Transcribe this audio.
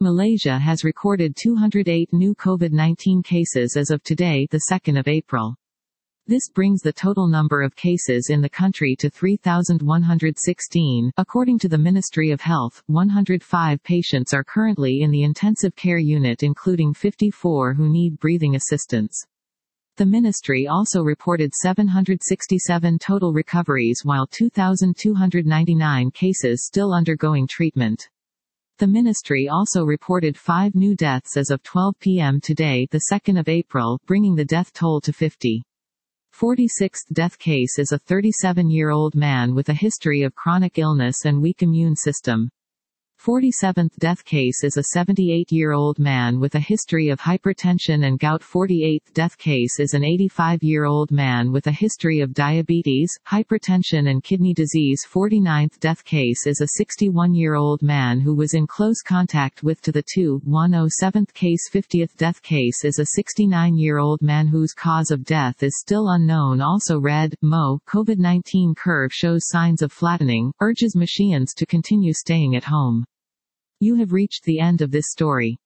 Malaysia has recorded 208 new COVID-19 cases as of today, the 2nd of April. This brings the total number of cases in the country to 3,116. According to the Ministry of Health, 105 patients are currently in the intensive care unit, including 54 who need breathing assistance. The ministry also reported 767 total recoveries while 2,299 cases still undergoing treatment. The ministry also reported 5 new deaths as of 12 p.m. today, the 2nd of April, bringing the death toll to 50. 46th death case is a 37-year-old man with a history of chronic illness and weak immune system. 47th death case is a 78-year-old man with a history of hypertension and gout. 48th death case is an 85-year-old man with a history of diabetes, hypertension and kidney disease. 49th death case is a 61-year-old man who was in close contact with the 217th case. 50th death case is a 69-year-old man whose cause of death is still unknown. Also read, Mo, COVID-19 curve shows signs of flattening, urges Malaysians to continue staying at home. You have reached the end of this story.